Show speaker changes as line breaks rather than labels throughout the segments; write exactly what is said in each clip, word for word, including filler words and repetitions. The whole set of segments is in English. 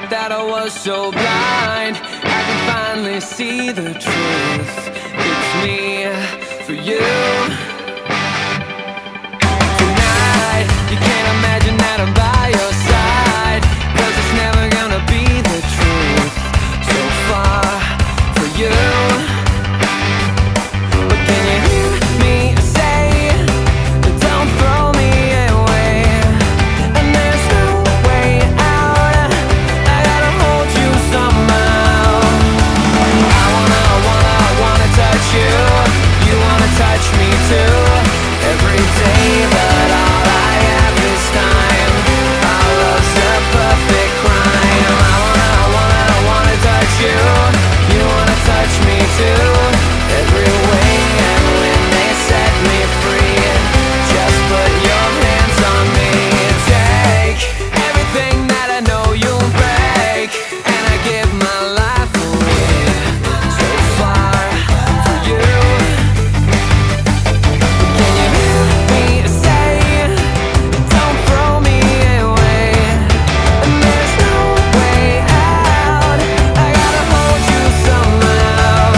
that I was so blind. I can finally see the truth. It's me for you. Tonight, you can't imagine that I'm by your side, 'cause it's never gonna be the truth. So far for you. But can you hear me say, don't throw me away? And there's no way out. I gotta hold you somehow. I wanna, I wanna, I wanna touch you. You wanna touch me too. Every day, but all I have is time. Our love's a perfect crime. I wanna, I wanna, I wanna touch you. You wanna touch me too. Every way, and when they set me free, just put your hands on me. Take everything that I know you'll break, and I give my life away. So far for you. Can you hear me say, don't throw me away? And there's no way out. I gotta hold you somehow.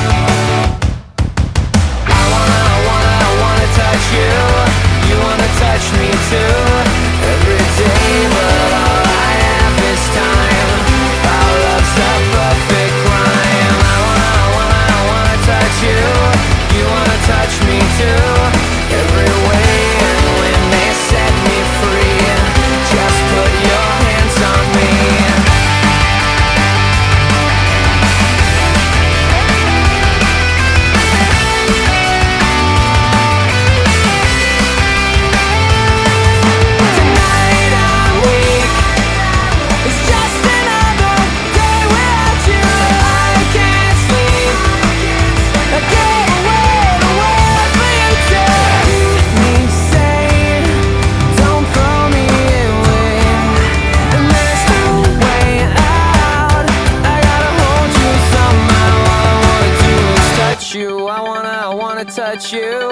I wanna, I wanna, I wanna touch you. You wanna touch me too. Every day, but all I have is time. Our love's a perfect crime. I wanna, I wanna, I wanna touch you. You wanna touch me too. Every way, and when they set me free, just put your hands on me. Tonight I'm weak. It's just another day without you. I can't sleep. I can't wait, wait for you to hear me say, don't throw me away. And there's no way out. I gotta hold you somehow. All I wanna do is touch you. I wanna, I wanna touch you.